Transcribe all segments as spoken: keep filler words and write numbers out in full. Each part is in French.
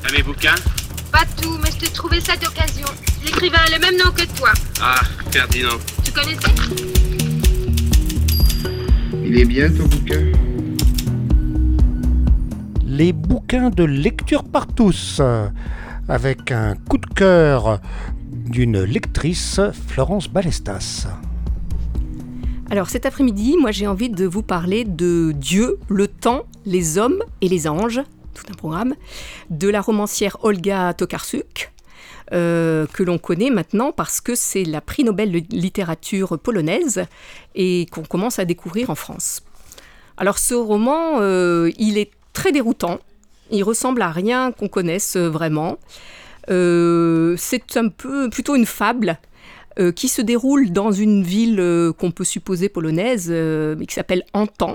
T'as mes bouquins? Pas tout, mais je t'ai trouvé ça d'occasion. L'écrivain a le même nom que toi. Ah, Ferdinand. Tu connaissais? Il est bien ton bouquin? Les bouquins de lecture par tous, avec un coup de cœur d'une lectrice, Florence Balestas. Alors cet après-midi, moi j'ai envie de vous parler de Dieu, le temps, les hommes et les anges, tout un programme, de la romancière Olga Tokarczuk, euh, que l'on connaît maintenant parce que c'est la prix Nobel de littérature polonaise et qu'on commence à découvrir en France. Alors ce roman, euh, il est très déroutant, il ressemble à rien qu'on connaisse vraiment. Euh, c'est un peu plutôt une fable euh, qui se déroule dans une ville euh, qu'on peut supposer polonaise, euh, mais qui s'appelle Antan.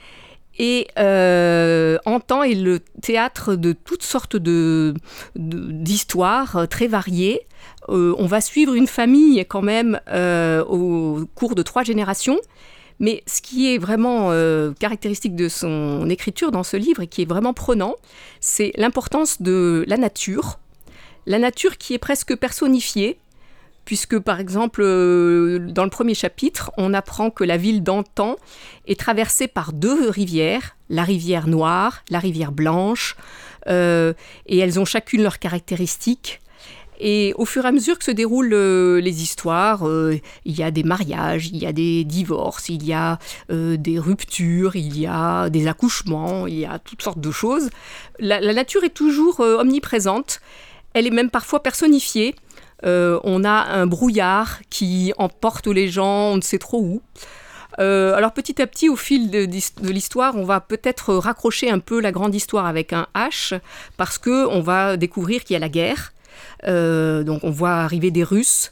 Et euh, Antan est le théâtre de toutes sortes de, de, d'histoires très variées. Euh, on va suivre une famille quand même euh, au cours de trois générations. Mais ce qui est vraiment euh, caractéristique de son écriture dans ce livre et qui est vraiment prenant, c'est l'importance de la nature. La nature qui est presque personnifiée, puisque par exemple, euh, dans le premier chapitre, on apprend que la ville d'Antan est traversée par deux rivières, la rivière Noire, la rivière Blanche, euh, et elles ont chacune leurs caractéristiques. Et au fur et à mesure que se déroulent euh, les histoires, euh, il y a des mariages, il y a des divorces, il y a euh, des ruptures, il y a des accouchements, il y a toutes sortes de choses. La, la nature est toujours euh, omniprésente, elle est même parfois personnifiée. Euh, on a un brouillard qui emporte les gens, on ne sait trop où. Euh, alors petit à petit, au fil de, de l'histoire, on va peut-être raccrocher un peu la grande histoire avec un H, parce qu'on va découvrir qu'il y a la guerre. Euh, donc on voit arriver des Russes.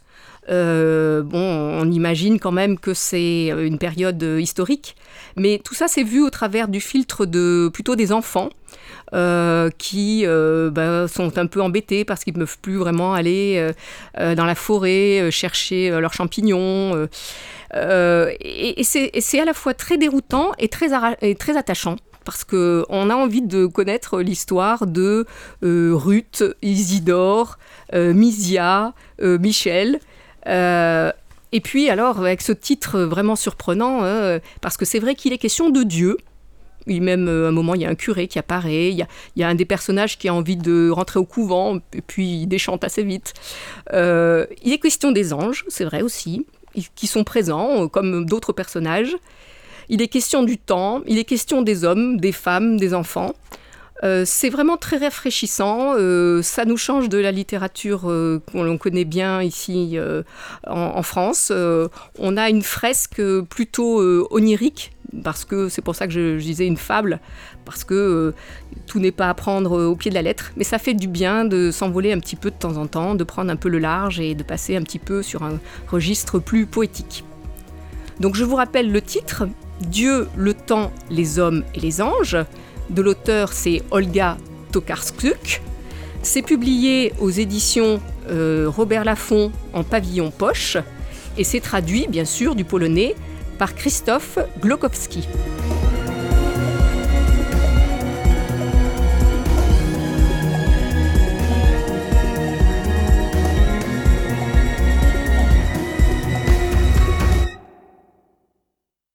Euh, bon, on imagine quand même que c'est une période historique, mais tout ça c'est vu au travers du filtre de plutôt des enfants euh, qui euh, bah, sont un peu embêtés parce qu'ils ne peuvent plus vraiment aller euh, dans la forêt euh, chercher euh, leurs champignons. Euh, euh, et, et, c'est, et c'est à la fois très déroutant et très, ara- et très attachant. Parce qu'on a envie de connaître l'histoire de euh, Ruth, Isidore, euh, Misia, euh, Michel. Euh, et puis alors, avec ce titre vraiment surprenant, hein, parce que c'est vrai qu'il est question de Dieu. Et même à un moment, il y a un curé qui apparaît, il y a, il y a un des personnages qui a envie de rentrer au couvent, et puis il déchante assez vite. Euh, il est question des anges, c'est vrai aussi, qui sont présents, comme d'autres personnages. Il est question du temps, il est question des hommes, des femmes, des enfants. Euh, c'est vraiment très rafraîchissant, euh, ça nous change de la littérature euh, qu'on connaît bien ici euh, en, en France. Euh, on a une fresque plutôt euh, onirique, parce que c'est pour ça que je, je disais une fable, parce que euh, tout n'est pas à prendre au pied de la lettre, mais ça fait du bien de s'envoler un petit peu de temps en temps, de prendre un peu le large et de passer un petit peu sur un registre plus poétique. Donc je vous rappelle le titre, Dieu, le temps, les hommes et les anges, de l'auteur c'est Olga Tokarczuk. C'est publié aux éditions euh, Robert Laffont en pavillon poche et c'est traduit bien sûr du polonais par Krzysztof Głogowski.